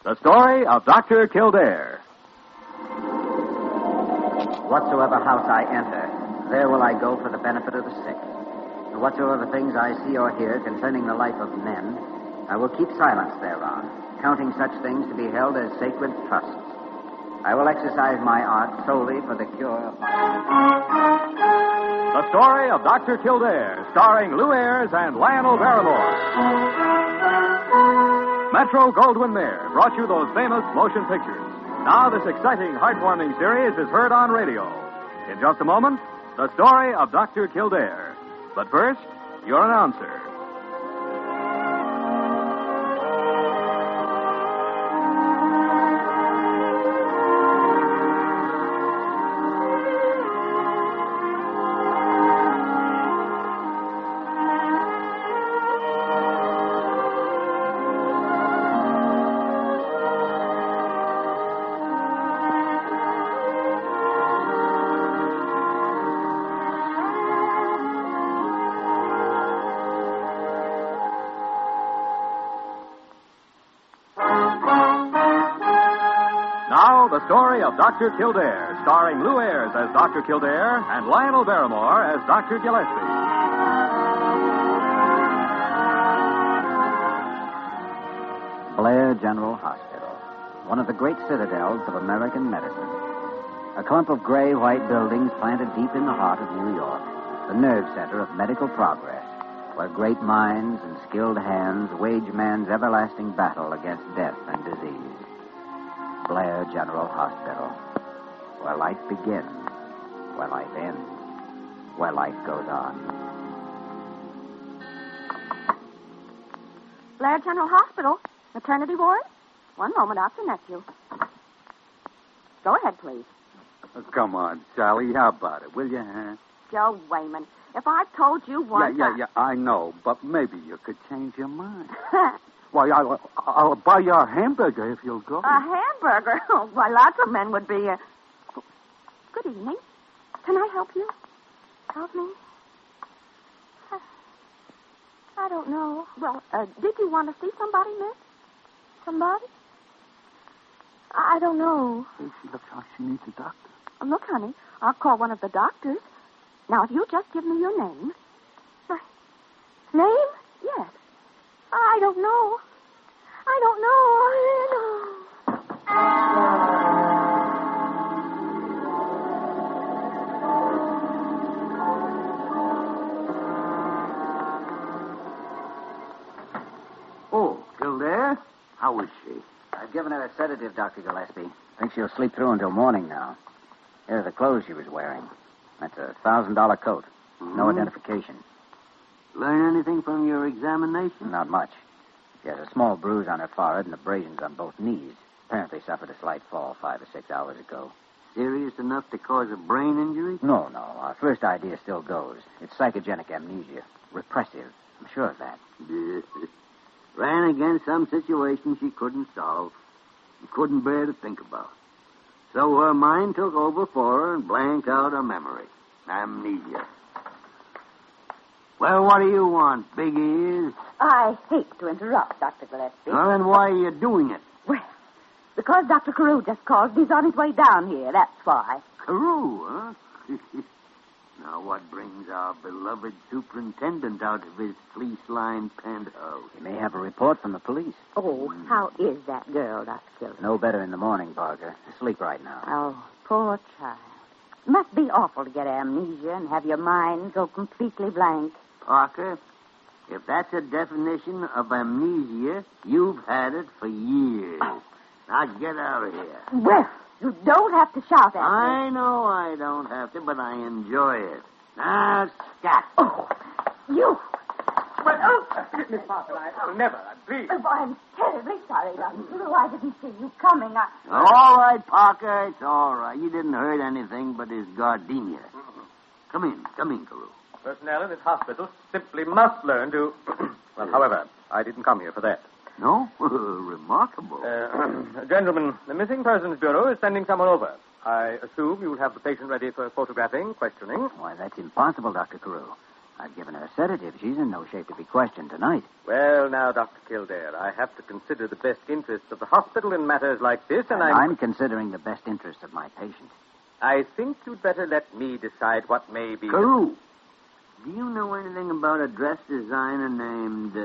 The story of Dr. Kildare. Whatsoever house I enter, there will I go for the benefit of the sick. And whatsoever things I see or hear concerning the life of men, I will keep silence thereon, counting such things to be held as sacred trusts. I will exercise my art solely for the cure of my... The story of Dr. Kildare, starring Lou Ayres and Lionel Barrymore. Metro-Goldwyn-Mayer brought you those famous motion pictures. Now this exciting, heartwarming series is heard on radio. In just a moment, the story of Dr. Kildare. But first, your announcer. Now, the story of Dr. Kildare, starring Lou Ayres as Dr. Kildare and Lionel Barrymore as Dr. Gillespie. Blair General Hospital, one of the great citadels of American medicine. A clump of gray-white buildings planted deep in the heart of New York, the nerve center of medical progress, where great minds and skilled hands wage man's everlasting battle against death and disease. Blair General Hospital, where life begins, where life ends, where life goes on. Blair General Hospital, maternity ward? One moment, I'll connect you. Go ahead, please. Oh, come on, Sally, how about it, will you, huh? Joe Wayman, if I've told you once... Yeah, I know, but maybe you could change your mind. Why, I'll buy you a hamburger if you'll go. A hamburger? Oh, why, lots of men would be... Good evening. Can I help you? Help me? I don't know. Well, did you want to see somebody, miss? Somebody? I don't know. Hey, she looks like she needs a doctor. Look, honey, I'll call one of the doctors. Now, if you just give me your name... Name? Yes. I don't know. Oh, Kildare? How is she? I've given her a sedative, Dr. Gillespie. Think she'll sleep through until morning now. Here are the clothes she was wearing. That's a $1,000 coat. No identification. Learn anything from your examination? Not much. She has a small bruise on her forehead and abrasions on both knees. Apparently suffered a slight fall 5 or 6 hours ago. Serious enough to cause a brain injury? No. Our first idea still goes. It's psychogenic amnesia. Repressive. I'm sure of that. Ran against some situation she couldn't solve. She couldn't bear to think about. So her mind took over for her and blanked out her memory. Amnesia. Well, what do you want, big ears? I hate to interrupt, Dr. Gillespie. Well, then why are you doing it? Well, because Dr. Carew just called. He's on his way down here, that's why. Carew, huh? Now, what brings our beloved superintendent out of his fleece-lined penthouse? He may have a report from the police. Oh, how is that girl, Dr. Gillespie? No better in the morning, Parker. Asleep right now. Oh, poor child. Must be awful to get amnesia and have your mind so completely blank. Parker, if that's a definition of amnesia, you've had it for years. Now get out of here. Well, you don't have to shout at me. I know I don't have to, but I enjoy it. Now, scat. Oh, you. But, Miss Parker, I'll never, please. Oh, I'm terribly sorry, Dr. Carew. I didn't see you coming. All right, Parker, it's all right. You didn't hurt anything but his gardenia. Come in, Carew. Personnel in this hospital simply must learn to... Well, however, I didn't come here for that. No? Remarkable. Gentlemen, the Missing Persons Bureau is sending someone over. I assume you'll have the patient ready for photographing, questioning. Why, that's impossible, Dr. Carew. I've given her a sedative. She's in no shape to be questioned tonight. Well, now, Dr. Kildare, I have to consider the best interests of the hospital in matters like this, and I'm considering the best interests of my patient. I think you'd better let me decide what may be... Carew, do you know anything about a dress designer named,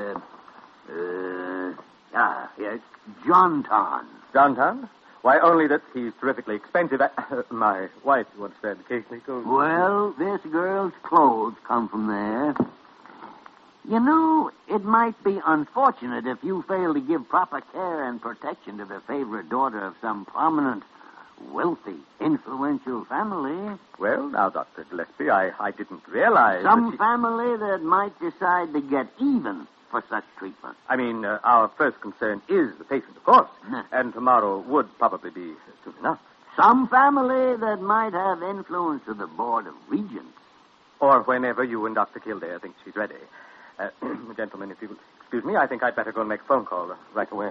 yes, John Ton? John Ton? Why, only that he's terrifically expensive. My wife once said occasionally goes... Well, this girl's clothes come from there. You know, it might be unfortunate if you fail to give proper care and protection to the favorite daughter of some prominent, wealthy, influential family. Well, now, Dr. Gillespie, I didn't realize... Some family that might decide to get even for such treatment. I mean, our first concern is the patient, of course. And tomorrow would probably be soon enough. Some family that might have influence to the Board of Regents. Or whenever you and Dr. Kildare think she's ready. Gentlemen, if you will excuse me, I think I'd better go and make a phone call right away.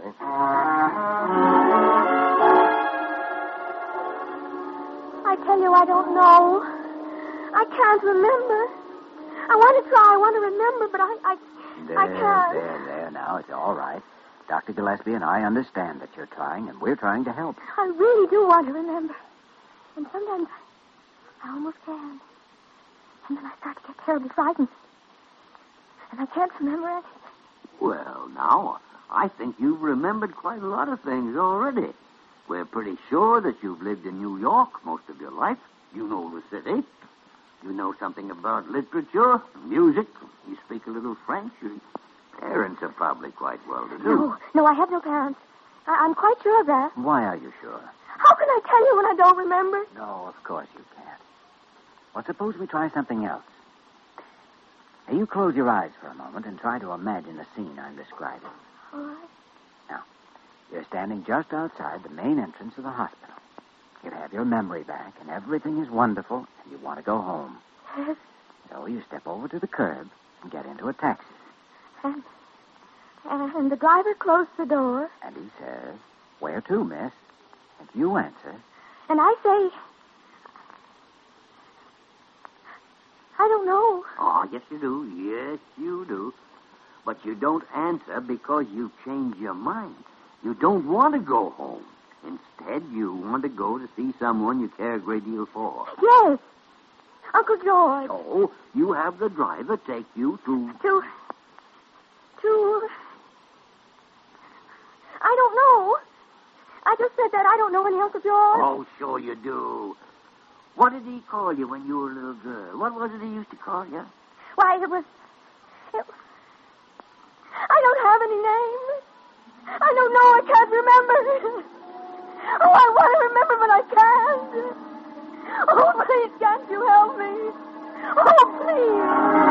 I tell you, I don't know. I can't remember. I want to try. I want to remember, but I can't. There, now. It's all right. Dr. Gillespie and I understand that you're trying, and we're trying to help. I really do want to remember. And sometimes I almost can. And then I start to get terribly frightened. And I can't remember anything. Well, now, I think you've remembered quite a lot of things already. We're pretty sure that you've lived in New York most of your life. You know the city. You know something about literature, music. You speak a little French. Your parents are probably quite well-to-do. No, I have no parents. I'm quite sure of that. Why are you sure? How can I tell you when I don't remember? No, of course you can't. Well, suppose we try something else. Now, you close your eyes for a moment and try to imagine the scene I'm describing. All right. Now, you're standing just outside the main entrance of the hospital. You have your memory back, and everything is wonderful, and you want to go home. Yes. So you step over to the curb and get into a taxi. And the driver closed the door. And he says, "Where to, miss?" And you answer. And I say, I don't know. Oh, yes, you do. Yes, you do. But you don't answer because you've changed your mind. You don't want to go home. Instead, you want to go to see someone you care a great deal for. Yes. Uncle George. So, you have the driver take you to... I don't know. I just said that. I don't know any Uncle George. Oh, sure you do. What did he call you when you were a little girl? What was it he used to call you? Why, it was... I don't have any name. I don't know. I can't remember. Oh, I want to remember, but I can't. Oh, please, can't you help me? Oh, please.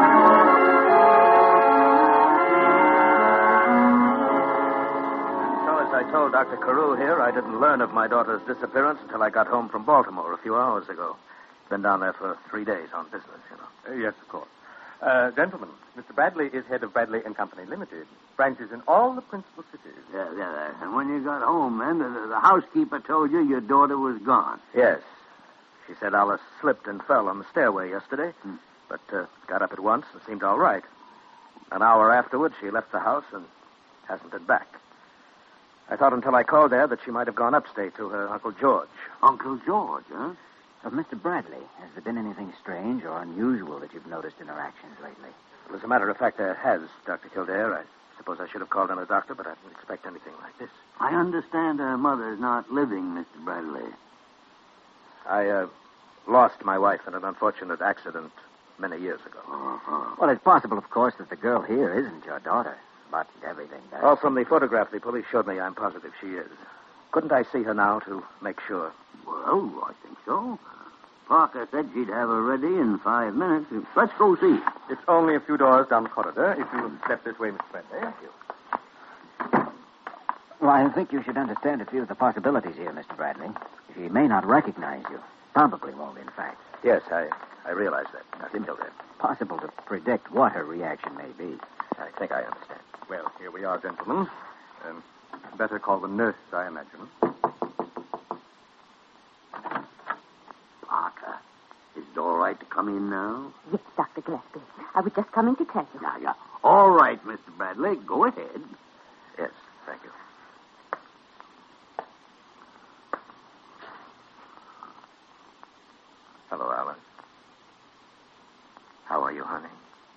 So, as I told Dr. Carew here, I didn't learn of my daughter's disappearance until I got home from Baltimore a few hours ago. Been down there for 3 days on business, you know. Yes, of course. Gentlemen, Mr. Bradley is head of Bradley and Company Limited. Branches in all the principal cities. Yeah. And when you got home, then, the housekeeper told you your daughter was gone. Yes. She said Alice slipped and fell on the stairway yesterday, but got up at once and seemed all right. An hour afterwards, she left the house and hasn't been back. I thought until I called there that she might have gone upstate to her Uncle George. Uncle George, huh? Mr. Bradley, has there been anything strange or unusual that you've noticed in her actions lately? Well, as a matter of fact, there has, Dr. Kildare. I suppose I should have called in a doctor, but I didn't expect anything like this. I understand her mother's not living, Mr. Bradley. I lost my wife in an unfortunate accident many years ago. Uh-huh. Well, it's possible, of course, that the girl here isn't your daughter. But everything does. Oh, from the photograph the police showed me, I'm positive she is. Couldn't I see her now to make sure? Well, I think so. Parker said she'd have her ready in 5 minutes. Let's go see. It's only a few doors down the corridor. If you will step this way, Mr. Bradley. Thank you. Well, I think you should understand a few of the possibilities here, Mr. Bradley. She may not recognize you. Probably won't, in fact. Yes, I realize that, Dr. Kildare. Possible to predict what her reaction may be. I think I understand. Well, here we are, gentlemen. Better call the nurse, I imagine. Parker, is it all right to come in now? Yes, Dr. Gillespie. I was just coming to tell you. Yeah. All right, Mr. Bradley. Go ahead. Yes, thank you. Hello, Alice. How are you, honey?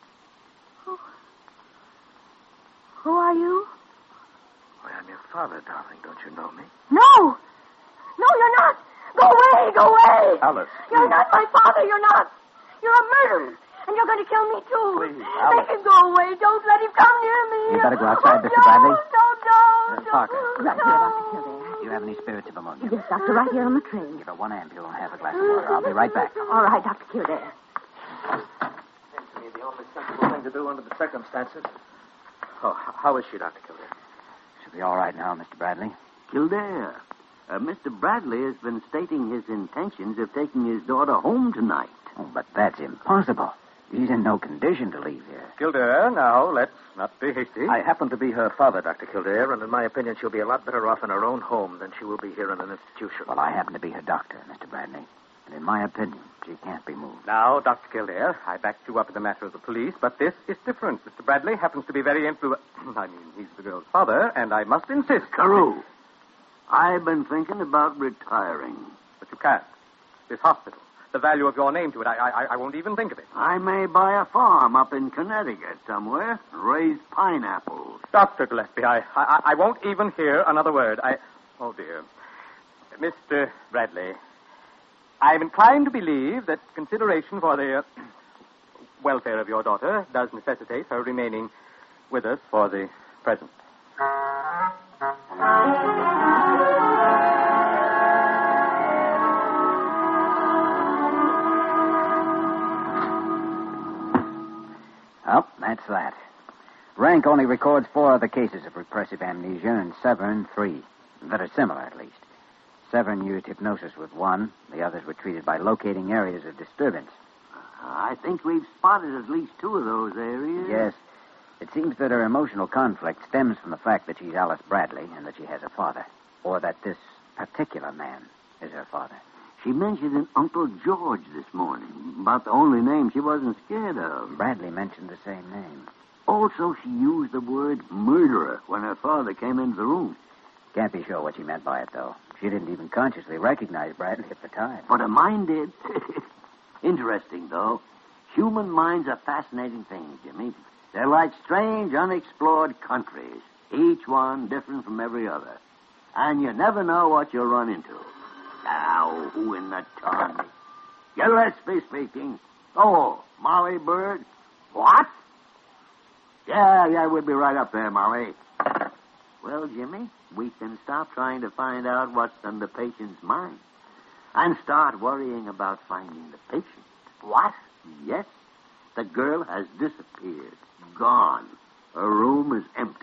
Who are you? Why, I'm your father, darling. Don't you know me? No! No, you're not! Go away! Go away! Alice. You're not my father! You're not! You're a murderer! And you're going to kill me, too! Please, Alice. Make him go away! Don't let him come near me! You better go outside, Mr. no, Bradley. No. Parker. Right here, Dr. Kildare. Do you have any spirits of ammonia? Yes, Doctor, right here on the tray. Give her one ampule and half a glass of water. I'll be right back. All right, Dr. Kildare. Seems to me the only sensible thing to do under the circumstances. Oh, how is she, Dr. Kildare? She'll be all right now, Mr. Bradley. Kildare, Mr. Bradley has been stating his intentions of taking his daughter home tonight. Oh, but that's impossible. He's in no condition to leave here. Kildare, now, let's not be hasty. I happen to be her father, Dr. Kildare, and in my opinion, she'll be a lot better off in her own home than she will be here in an institution. Well, I happen to be her doctor, Mr. Bradley. And in my opinion, she can't be moved. Now, Dr. Kildare, I backed you up in the matter of the police, but this is different. Mr. Bradley happens to be very he's the girl's father, and I must insist. Carew, I've been thinking about retiring. But you can't. This hospital, the value of your name to it, I won't even think of it. I may buy a farm up in Connecticut somewhere and raise pineapples. Dr. Gillespie, I won't even hear another word. Oh, dear. Mr. Bradley, I'm inclined to believe that consideration for the welfare of your daughter does necessitate her remaining with us for the present. Oh, that's that. Rank only records 4 other cases of repressive amnesia, and Severn 3. That are similar, at least. Severn used hypnosis with 1. The others were treated by locating areas of disturbance. I think we've spotted at least 2 of those areas. Yes. It seems that her emotional conflict stems from the fact that she's Alice Bradley and that she has a father. Or that this particular man is her father. She mentioned an Uncle George this morning, about the only name she wasn't scared of. Bradley mentioned the same name. Also, she used the word murderer when her father came into the room. Can't be sure what she meant by it, though. She didn't even consciously recognize Bradley at the time. But her mind did. Interesting, though. Human minds are fascinating things, Jimmy. They're like strange, unexplored countries, each one different from every other. And you never know what you'll run into. Now, who in the ton? Gillespie speaking. Oh, Molly Bird. What? Yeah, we'll be right up there, Molly. Well, Jimmy, we can stop trying to find out what's on the patient's mind and start worrying about finding the patient. What? Yes. The girl has disappeared. Gone. Her room is empty.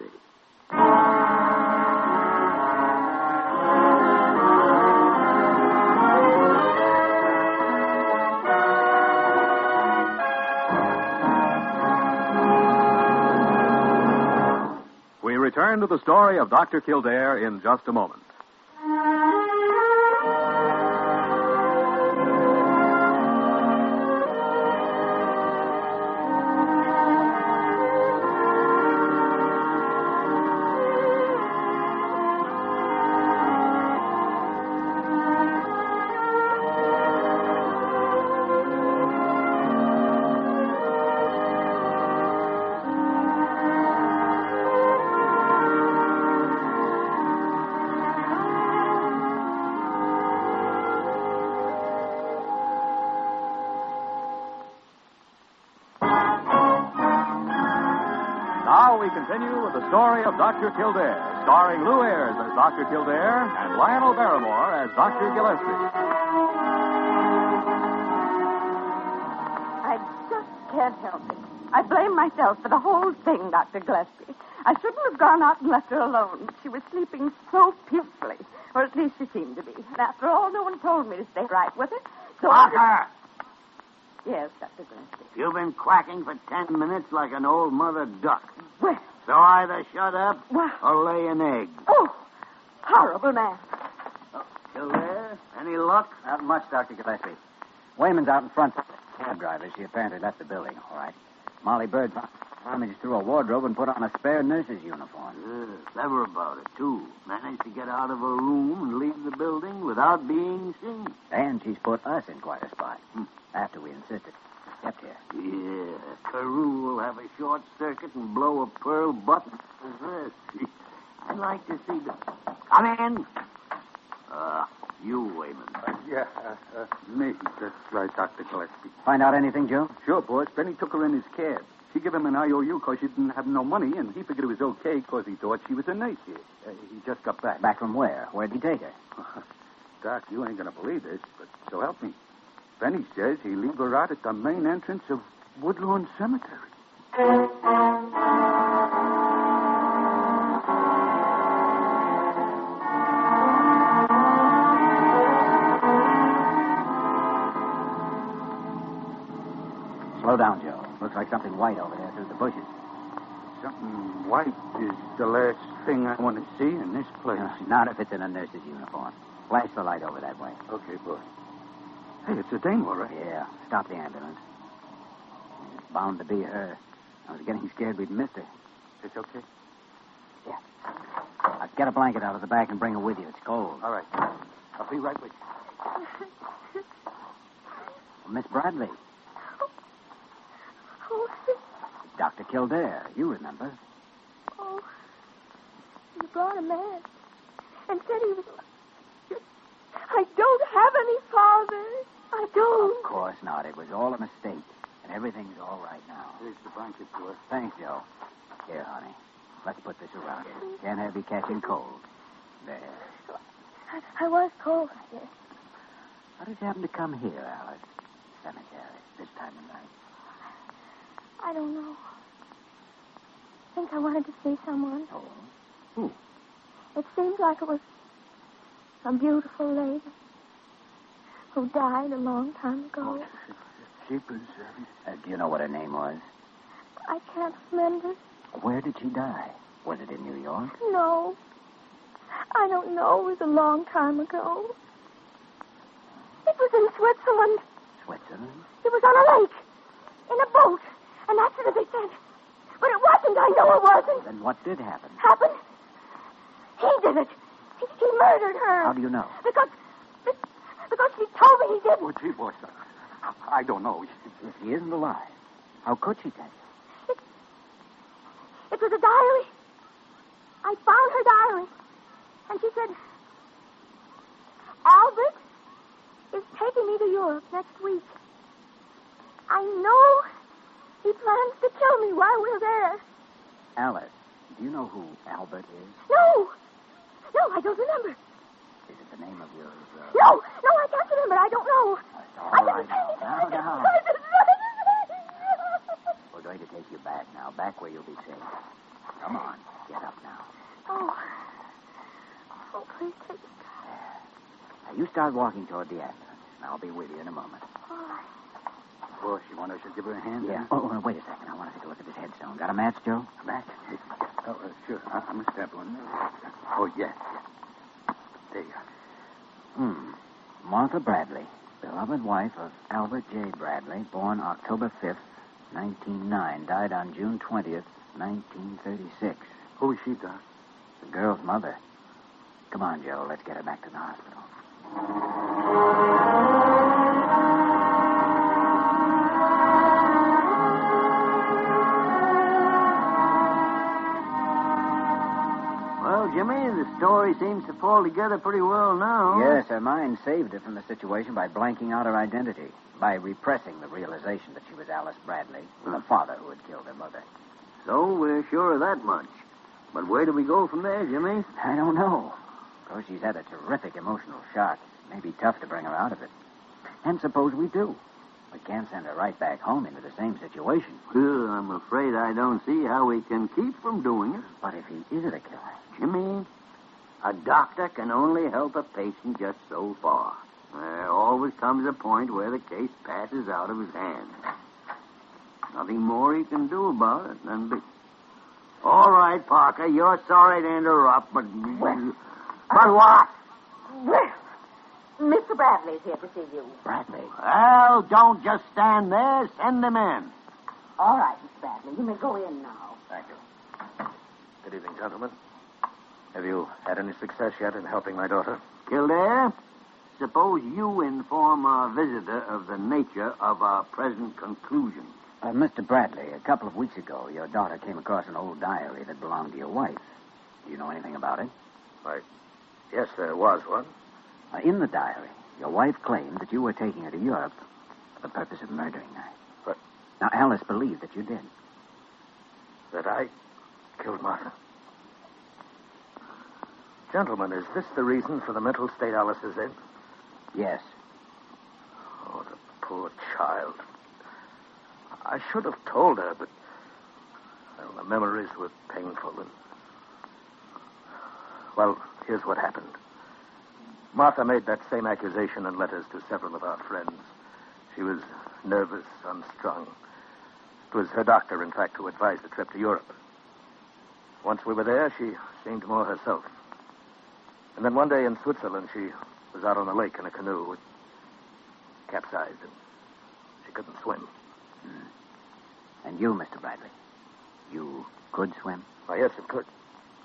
We return to the story of Dr. Kildare in just a moment. Now we continue with the story of Dr. Kildare, starring Lou Ayres as Dr. Kildare and Lionel Barrymore as Dr. Gillespie. I just can't help it. I blame myself for the whole thing, Dr. Gillespie. I shouldn't have gone out and left her alone. She was sleeping so peacefully, or at least she seemed to be. And after all, no one told me to stay right with her. So Parker! Yes, Dr. Gillespie. You've been quacking for 10 minutes like an old mother duck. Well, So either shut up Well- or lay an egg. oh, horrible man. Still there? Any luck? Not much, Dr. Gillespie. Wayman's out in front. cab driver. She apparently left the building, all right. Molly Bird rummaged through a wardrobe and put on a spare nurse's uniform. Clever about it, too. Managed to get out of her room and leave the building without being seen. And she's put us in quite a spot. After we insisted. Kept here. Yeah, Carew will have a short circuit and blow a pearl button. I'd like to see the... Come in. You, Wayman. Me. That's right, Dr. Gillespie. Find out anything, Joe? Sure, boss. Benny took her in his cab. She gave him an IOU because she didn't have no money, and he figured it was okay because he thought she was a nurse here. He just got back. Back from where? Where'd he take her? Doc, you ain't going to believe this, but so help me. Benny says he'll leave her out at the main entrance of Woodlawn Cemetery. Slow down, Joe. Looks like something white over there through the bushes. Something white is the last thing I want to see in this place. Not if it's in a nurse's uniform. Flash the light over that way. Okay, boy. Hey, it's a dame, all right. Yeah, stop the ambulance. It's bound to be her. I was getting scared we'd missed her. It's okay? Yeah. Get a blanket out of the back and bring her with you. It's cold. All right. I'll be right with you. Miss Bradley. Oh, Dr. Kildare. You remember. oh. You brought a man and said he was... I don't have any father. I don't. Of course not. It was all a mistake. And everything's all right now. Here's the blanket, boy. Thanks, Joe. Here, honey. Let's put this around you. Can't have you catching cold. There. I was cold, I guess. How did you happen to come here, Alice? Cemetery, this time of night. I don't know. I think I wanted to see someone. Oh? Who? It seemed like it was a beautiful lady who died a long time ago. She was... Do you know what her name was? I can't remember. Where did she die? Was it in New York? No. I don't know. It was a long time ago. It was in Switzerland. Switzerland? It was on a lake. In a boat. An accident, they said. But it wasn't. I know it wasn't. Then what did happen? Happened? He did it. He murdered her. How do you know? Because she told me he did. Oh, gee, boy, son. I don't know. If he isn't alive, how could she tell you? It was a diary. I found her diary. And she said, Albert is taking me to Europe next week. I know he plans to kill me while we're there. Alice, do you know who Albert is? No, I don't remember. Is it the name of your... No, I can't remember. I don't know. It's all right now. Now. I didn't We're going to take you back now, back where you'll be safe. Come on, get up now. Oh, please take it back. Now, you start walking toward the ambulance, and I'll be with you in a moment. All right. Boss, you want us to give her a hand? Yeah. Oh, wait a second. I want to take a look at this headstone. Got a match, Joe? A match? Oh, sure. I must have one. Oh, yes. There you are. Martha Bradley, beloved wife of Albert J. Bradley, born October 5th, 1909, died on June 20th, 1936. Who is she, Doc? The girl's mother. Come on, Joe. Let's get her back to the hospital. Well, Jimmy, the story seems to fall together pretty well now. Yes, her mind saved her from the situation by blanking out her identity, by repressing the realization that she was Alice Bradley, the father who had killed her mother. So we're sure of that much. But where do we go from there, Jimmy? I don't know. Of course, she's had a terrific emotional shock. It may be tough to bring her out of it. And suppose we do. We can't send her right back home into the same situation. Well, I'm afraid I don't see how we can keep from doing it. But if he is a killer... Jimmy, a doctor can only help a patient just so far. There always comes a point where the case passes out of his hands. Nothing more he can do about it than be... All right, Parker, you're sorry to interrupt, but... Well, But what? Well, Mr. Bradley's here to see you. Bradley. Well, don't just stand there. Send him in. All right, Mr. Bradley. You may go in now. Thank you. Good evening, gentlemen. Have you had any success yet in helping my daughter? Kildare, suppose you inform our visitor of the nature of our present conclusion. Mr. Bradley, a couple of weeks ago, your daughter came across an old diary that belonged to your wife. Do you know anything about it? Why, yes, there was one. In the diary, your wife claimed that you were taking her to Europe for the purpose of murdering her. But Now, Alice believed that you did. that I killed Martha. Gentlemen, is this the reason for the mental state Alice is in? Yes. Oh, the poor child. I should have told her, but well, the memories were painful. Well, here's what happened. Martha made that same accusation in letters to several of our friends. She was nervous, unstrung. It was her doctor, in fact, who advised the trip to Europe. Once we were there, she seemed more herself. And then one day in Switzerland, she was out on the lake in a canoe. It capsized, and she couldn't swim. And you, Mr. Bradley, you could swim? Why, yes, it could.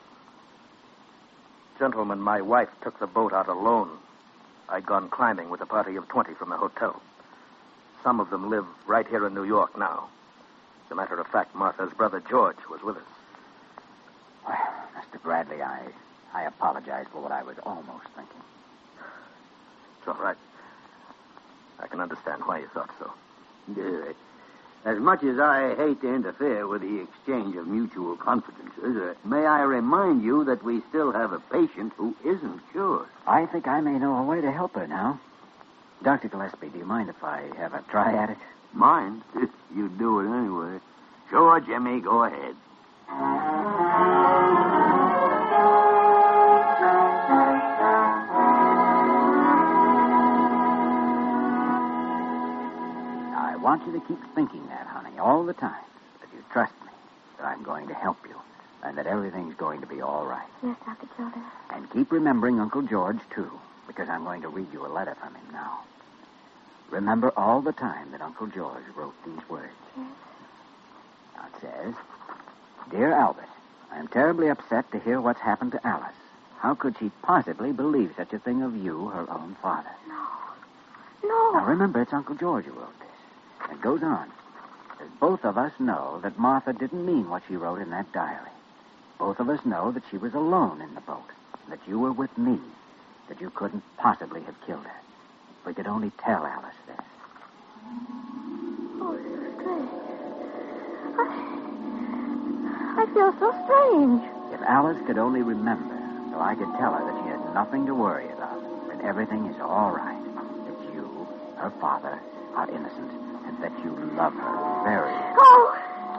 Gentlemen, my wife took the boat out alone. I'd gone climbing with a party of 20 from the hotel. Some of them live right here in New York now. As a matter of fact, Martha's brother George was with us. Well, Mr. Bradley, I apologize for what I was almost thinking. It's all right. I can understand why you thought so. Good. As much as I hate to interfere with the exchange of mutual confidences, may I remind you that we still have a patient who isn't cured. I think I may know a way to help her now. Dr. Gillespie, do you mind if I have a try at it? Mind? You do it anyway. Sure, Jimmy, go ahead. I want you to keep thinking that, honey, all the time. That you trust me, that I'm going to help you, and that everything's going to be all right. Yes, Dr. Kildare. And keep remembering Uncle George, too, because I'm going to read you a letter from him now. Remember all the time that Uncle George wrote these words. Yes. Now it says, Dear Albert, I am terribly upset to hear what's happened to Alice. How could she possibly believe such a thing of you, her own father? No. Now remember, it's Uncle George who wrote this. And it goes on. It says, both of us know that Martha didn't mean what she wrote in that diary. Both of us know that she was alone in the boat, and that you were with me, that you couldn't possibly have killed her. If we could only tell Alice this. Oh, strange. I feel so strange. If Alice could only remember, so I could tell her that she has nothing to worry about, that everything is all right, that you, her father, are innocent, and that you love her very. Oh!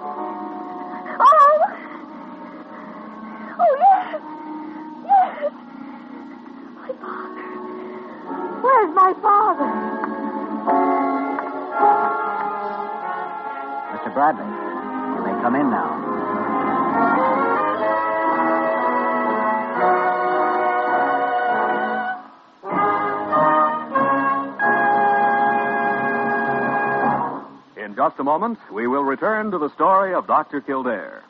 Oh! Oh, yes! Yes! My father. Where's my father? Mr. Bradley, you may come in now. In just a moment, we will return to the story of Dr. Kildare.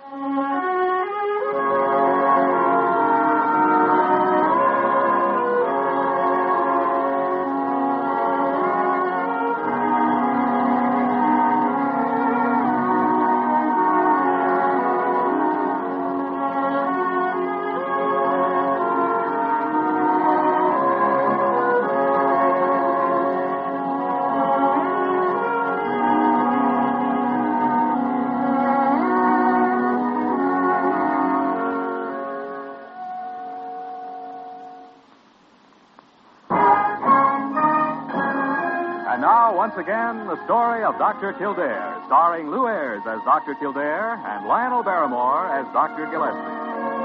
And now, once again, the story of Dr. Kildare, starring Lou Ayres as Dr. Kildare and Lionel Barrymore as Dr. Gillespie.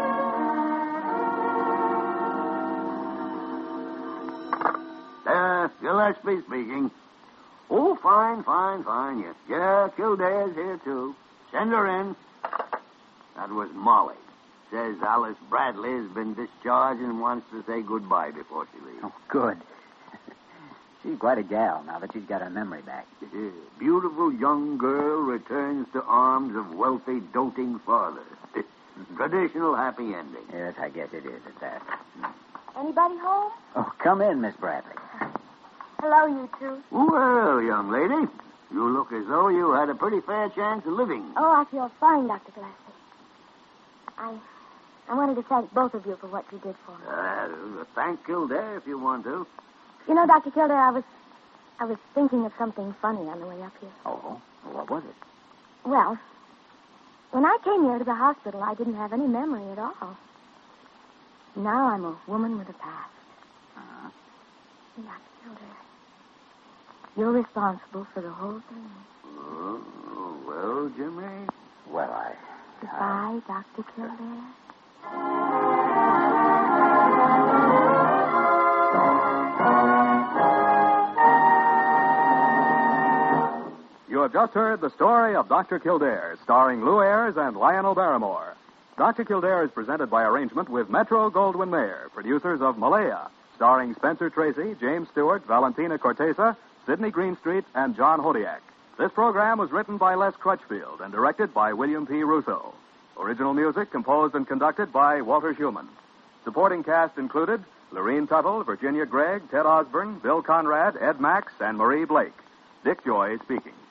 Gillespie speaking. Oh, fine. Yes. Yeah, Kildare's here, too. Send her in. That was Molly. Says Alice Bradley has been discharged and wants to say goodbye before she leaves. Oh, good. She's quite a gal now that she's got her memory back. Beautiful young girl returns to arms of wealthy, doting father. Traditional happy ending. Yes, I guess it is at that. Anybody home? Oh, come in, Miss Bradley. Hello, you two. Well, young lady, you look as though you had a pretty fair chance of living. Oh, I feel fine, Dr. Glasser. I wanted to thank both of you for what you did for me. Thank Kildare if you want to. You know, Dr. Kildare, I was thinking of something funny on the way up here. Oh, what was it? Well, when I came here to the hospital, I didn't have any memory at all. Now I'm a woman with a past. Uh-huh. Dr. Kildare, you're responsible for the whole thing. Oh, well, Jimmy. Well, Goodbye, Dr. Kildare. You have just heard the story of Dr. Kildare, starring Lou Ayres and Lionel Barrymore. Dr. Kildare is presented by arrangement with Metro-Goldwyn-Mayer, producers of Malaya, starring Spencer Tracy, James Stewart, Valentina Cortesa, Sidney Greenstreet, and John Hodiak. This program was written by Les Crutchfield and directed by William P. Russo. Original music composed and conducted by Walter Schumann. Supporting cast included Lorene Tuttle, Virginia Gregg, Ted Osborne, Bill Conrad, Ed Max, and Marie Blake. Dick Joy speaking.